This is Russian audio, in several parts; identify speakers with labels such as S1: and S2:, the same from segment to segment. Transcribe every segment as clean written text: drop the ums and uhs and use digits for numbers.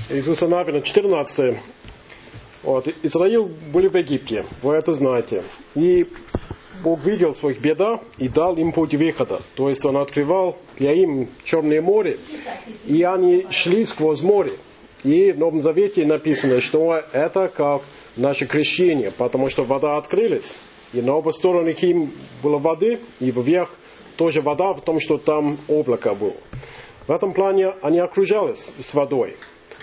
S1: Иисуса Навина, 14. Вот. Израиль были в Египте, вы это знаете. И Бог видел своих беда и дал им путь выхода. То есть Он открывал для им Черное море, и они шли сквозь море. И в Новом Завете написано, что это как наше крещение, потому что вода открылась, и на оба стороны им было воды, и вверх тоже вода, в том, что там облако было. В этом плане они окружались с водою.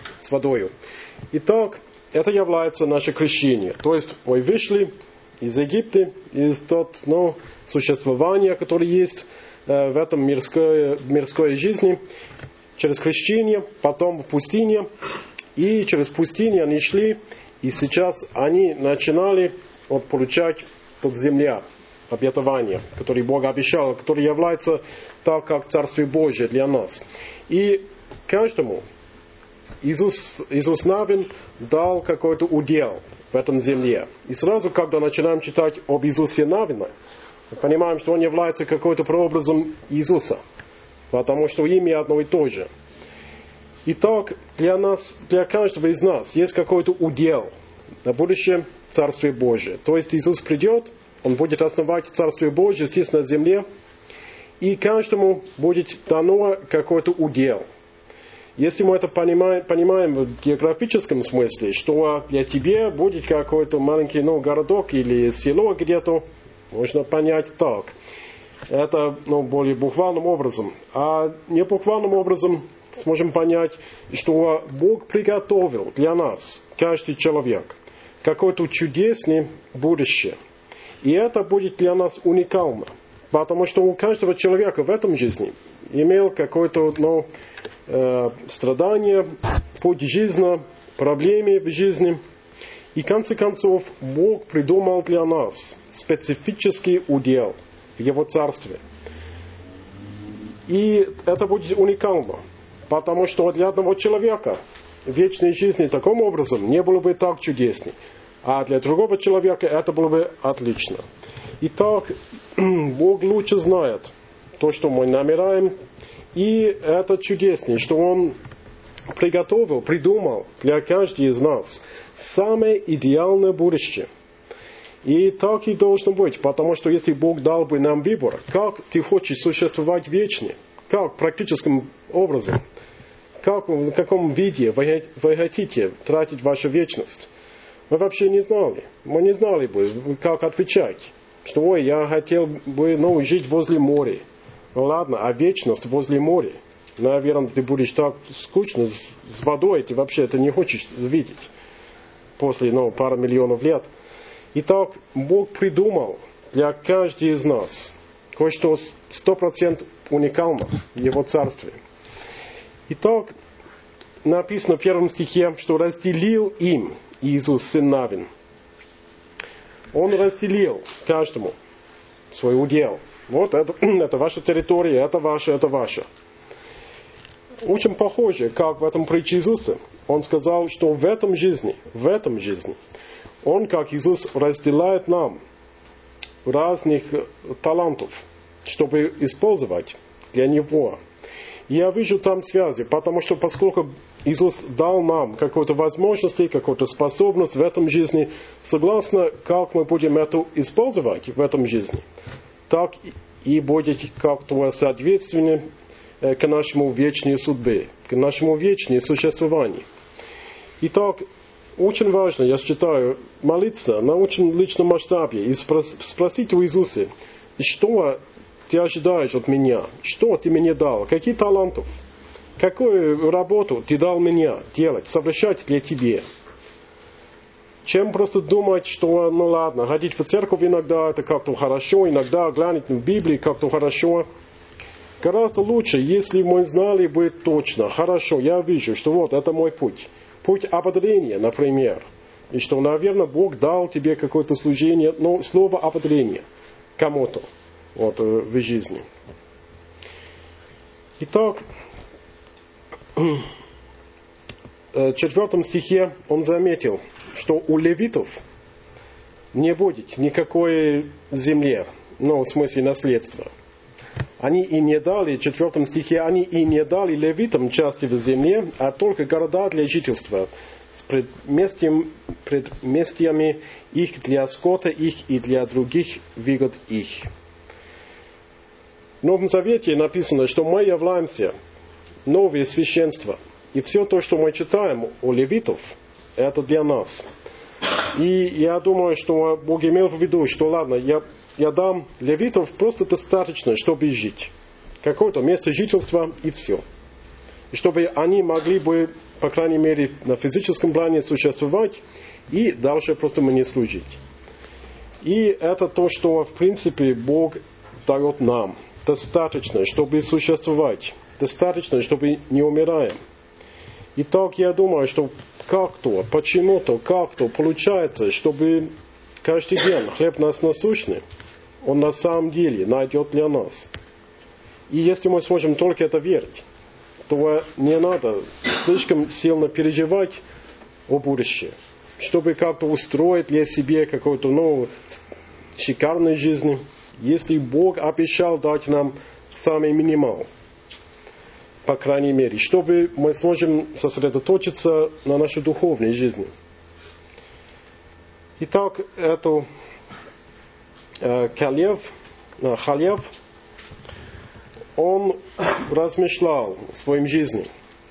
S1: Итак, это является наше крещение. То есть мы вышли из Египта, из того существования, которое есть в этом мирской жизни, через крещение, потом в пустыне, и через пустыню они шли, и сейчас они начинали получать от земля обетование, которое Бог обещал, которое является так, как Царствие Божие для нас. И каждому Иисус Навин дал какой-то удел в этом земле. И сразу, когда начинаем читать об Иисусе Навине, мы понимаем, что он является какой-то прообразом Иисуса, потому что имя одно и то же. Итак, для нас, для каждого из нас есть какой-то удел на будущее Царствие Божие. То есть Иисус придет, Он будет основать Царствие Божие здесь на земле, и каждому будет дано какой-то удел. Если мы это понимаем в географическом смысле, что для тебя будет какой-то маленький городок или село где-то, можно понять так. Это более буквальным образом. А не буквальным образом сможем понять, что Бог приготовил для нас, каждый человек, какое-то чудесное будущее. И это будет для нас уникально. Потому что у каждого человека в этом жизни имел какое-то страдание, путь жизни, проблемы в жизни. И в конце концов Бог придумал для нас специфический удел в Его Царстве. И это будет уникально. Потому что для одного человека вечной жизни таким образом не было бы так чудесно. А для другого человека это было бы отлично. Итак, Бог лучше знает то, что мы намеряем. И это чудесно, что Он придумал для каждого из нас самое идеальное будущее. И так и должно быть, потому что если Бог дал бы нам выбор, как ты хочешь существовать вечно, как практическим образом, в каком виде вы хотите тратить вашу вечность, мы вообще не знали. Мы не знали бы, как отвечать, что я хотел бы жить возле моря. Ну ладно, а вечность возле моря? Наверное, ты будешь так скучно с водой, ты вообще это не хочешь видеть после пары миллионов лет. Итак, Бог придумал для каждого из нас кое-что 100% уникально в Его Царстве. Итак, написано в 1 стихе, что разделил им Иисус, сын Навин. Он разделил каждому свой удел. Вот это ваша территория, это ваша. Очень похоже, как в этом притче Иисуса. Он сказал, что в этом жизни, Он, как Иисус, разделяет нам разных талантов, чтобы использовать для Него. И я вижу там связи, потому что поскольку Иисус дал нам какую-то возможность, какую-то способность в этом жизни, согласно, как мы будем это использовать в этом жизни, так и будет как-то соответственно к нашему вечной судьбе, к нашему вечному существованию. Итак, очень важно, я считаю, молиться на очень личном масштабе и спросить у Иисуса, что ты ожидаешь от меня, что ты мне дал, какие таланты, какую работу ты дал мне делать, совершать для тебя. Чем просто думать, что, ладно, ходить в церковь иногда, это как-то хорошо, иногда глянуть в Библию как-то хорошо. Гораздо лучше, если мы знали бы точно, хорошо, я вижу, что вот это мой путь. Путь ободрения, например. И что, наверное, Бог дал тебе какое-то служение, слово ободрение кому-то в жизни. Итак, в 4 стихе он заметил, что у левитов не будет никакой земли, в смысле наследства. Они и не дали, в 4 стихе, они и не дали левитам части в земле, а только города для жительства, с предместьями их для скота их и для других выгод их. В Новом Завете написано, что мы являемся новое священство. И все то, что мы читаем о левитов, это для нас. И я думаю, что Бог имел в виду, что ладно, я дам левитов просто достаточно, чтобы жить. Какое-то место жительства и все. И чтобы они могли бы, по крайней мере, на физическом плане существовать и дальше просто мне служить. И это то, что, в принципе, Бог дает нам. Достаточно, чтобы существовать. Достаточно, чтобы не умираем. Итак, я думаю, что как-то, почему-то, как-то получается, чтобы каждый день хлеб нас насущный, он на самом деле найдет для нас. И если мы сможем только это верить, то не надо слишком сильно переживать о будущем, чтобы как-то устроить для себя какую-то новую шикарную жизнь, если Бог обещал дать нам самый минимал. По крайней мере, чтобы мы сможем сосредоточиться на нашей духовной жизни. Итак, это Халев, он размышлял в своей жизни.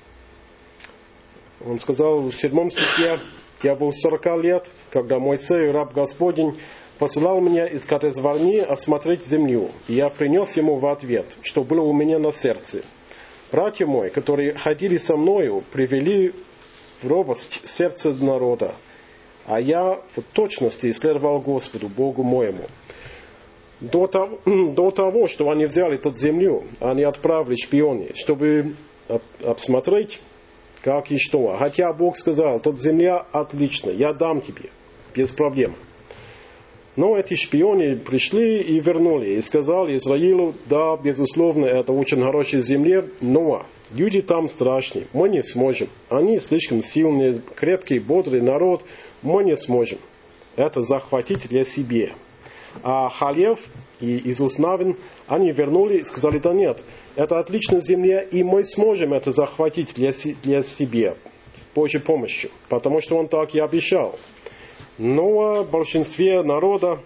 S1: Он сказал в 7 стихе: «Я был 40 лет, когда Моисей, раб Господень, посылал меня из Кадес-Барни осмотреть землю, и я принес ему в ответ, что было у меня на сердце. Братья мои, которые ходили со мною, привели в робость сердце народа, а я в точности исследовал Господу, Богу моему. До того, что они взяли эту землю, они отправили шпионы, чтобы обсмотреть, как и что. Хотя Бог сказал, тут земля отличная, я дам тебе, без проблем. Но эти шпионы пришли и вернули, и сказали Израилу: да, безусловно, это очень хорошая земля, но люди там страшные, мы не сможем. Они слишком сильные, крепкий, бодрый народ, мы не сможем это захватить для себя. А Халев и Иисус Навин, они вернули и сказали: да нет, это отличная земля, и мы сможем это захватить для себя, с Божьей помощью, потому что Он так и обещал. Но в большинстве народа,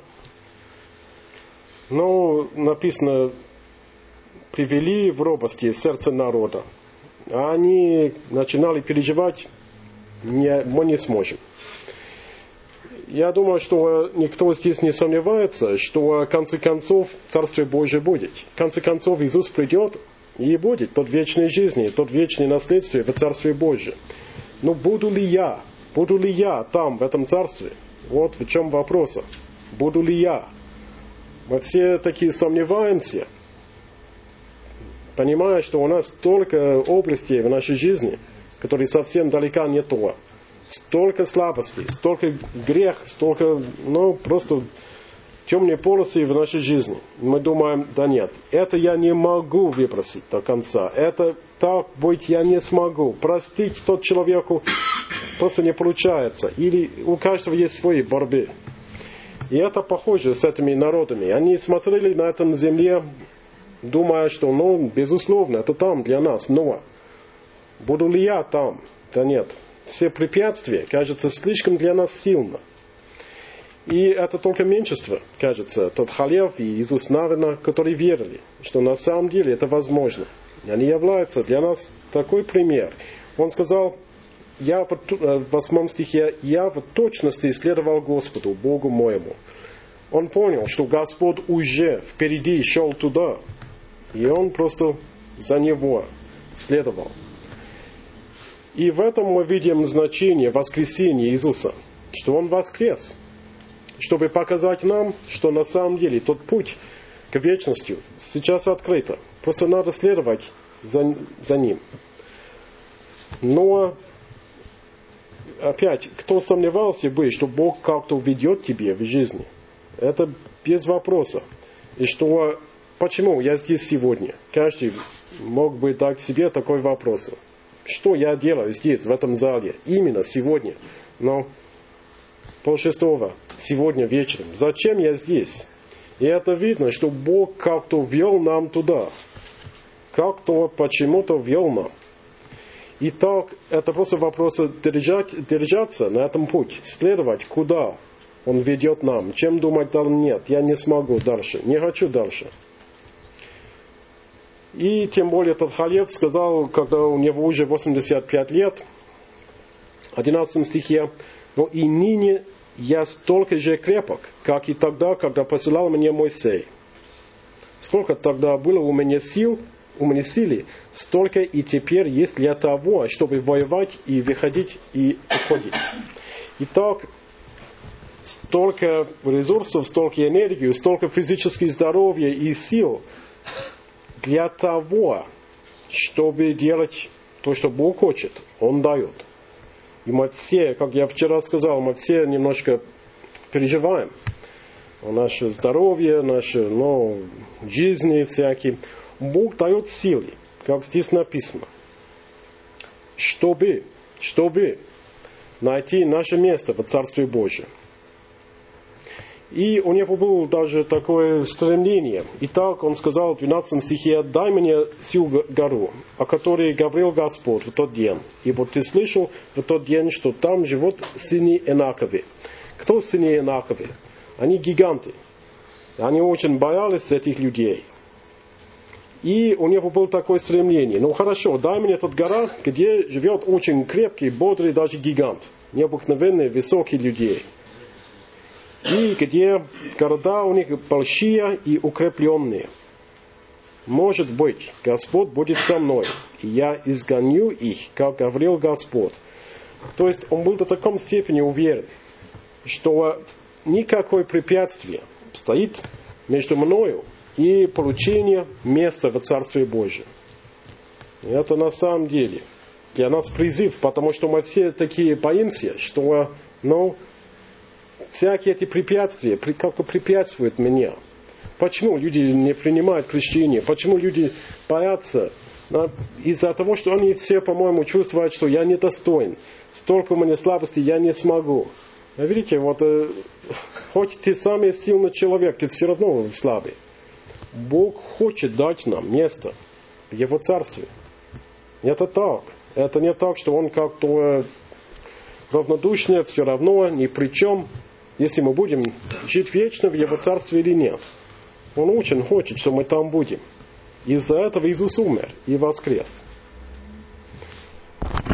S1: написано, привели в робости сердце народа. Они начинали переживать: мы не сможем. Я думаю, что никто здесь не сомневается, что в конце концов Царствие Божие будет. В конце концов Иисус придет и будет тот вечной жизни, тот вечное наследствие в Царстве Божие. Но буду ли я там, в этом Царстве? Вот в чем вопрос. Буду ли я? Мы все такие сомневаемся, понимая, что у нас столько областей в нашей жизни, которые совсем далека не то. Столько слабостей, столько грех, столько, просто темные полосы в нашей жизни. Мы думаем: да нет, это я не могу выбросить до конца. Это так быть я не смогу. Простить тот человеку просто не получается. Или у каждого есть свои борьбы. И это похоже с этими народами. Они смотрели на этом земле, думая, что, безусловно, это там для нас. Но буду ли я там? Да нет. Все препятствия, кажется, слишком для нас сильно. И это только меньшинство, кажется, тот Халев и Иисус Навина, которые верили, что на самом деле это возможно. Они являются для нас такой пример. Он сказал, в 8 стихе: «Я в точности исследовал Господу, Богу моему». Он понял, что Господь уже впереди шел туда, и он просто за него следовал. И в этом мы видим значение воскресения Иисуса, что Он воскрес, чтобы показать нам, что на самом деле тот путь к вечности сейчас открыт. Просто надо следовать за Ним. Но, опять, кто сомневался бы, что Бог как-то ведет тебе в жизни, это без вопроса. И что, почему я здесь сегодня? Каждый мог бы дать себе такой вопрос. Что я делаю здесь, в этом зале, именно сегодня, 5:30, сегодня вечером? Зачем я здесь? И это видно, что Бог как-то вел нам туда. Как-то почему-то вел нам. Итак, это просто вопрос держаться на этом пути, следовать, куда Он ведет нам. Чем думать, да нет, я не смогу дальше, не хочу дальше. И тем более тот халев сказал, когда у него уже 85 лет, в 11 стихе, но и ныне я столько же крепок, как и тогда, когда посылал мне Моисей. Сколько тогда было у меня силы, столько и теперь есть для того, чтобы воевать и выходить и уходить. Итак, столько ресурсов, столько энергии, столько физического здоровья и сил для того, чтобы делать то, что Бог хочет, Он дает. И мы все, как я вчера сказал, мы все немножко переживаем. Наше здоровье, наши жизни всякие. Бог дает силы, как здесь написано, чтобы найти наше место в Царстве Божьем. И у него было даже такое стремление. Итак, он сказал в 12 стихе: «Дай мне сию гору, о которой говорил Господь в тот день. Ибо ты слышал в тот день, что там живут сыны Энаковы». Кто сыны Энаковы? Они гиганты. Они очень боялись этих людей. И у него было такое стремление. Ну хорошо, дай мне тот гора, где живет очень крепкий, бодрый даже гигант. Необыкновенные, высокие людей. И где города у них большие и укрепленные. Может быть, Господь будет со мной, и я изгоню их, как говорил Господь. То есть он был до такой степени уверен, что никакое препятствие стоит между мною и получением места в Царстве Божьем. И это на самом деле для нас призыв, потому что мы все такие боимся, что всякие эти препятствия как-то препятствуют мне. Почему люди не принимают крещение? Почему люди боятся? Из-за того, что они все, по-моему, чувствуют, что я недостоин. Столько у меня слабостей, я не смогу. Видите, хоть ты самый сильный человек, ты все равно слабый. Бог хочет дать нам место в Его Царстве. Это так. Это не так, что Он как-то равнодушный, все равно, ни при чем, если мы будем жить вечно в Его Царстве или нет. Он очень хочет, что мы там будем. Из-за этого Иисус умер и воскрес.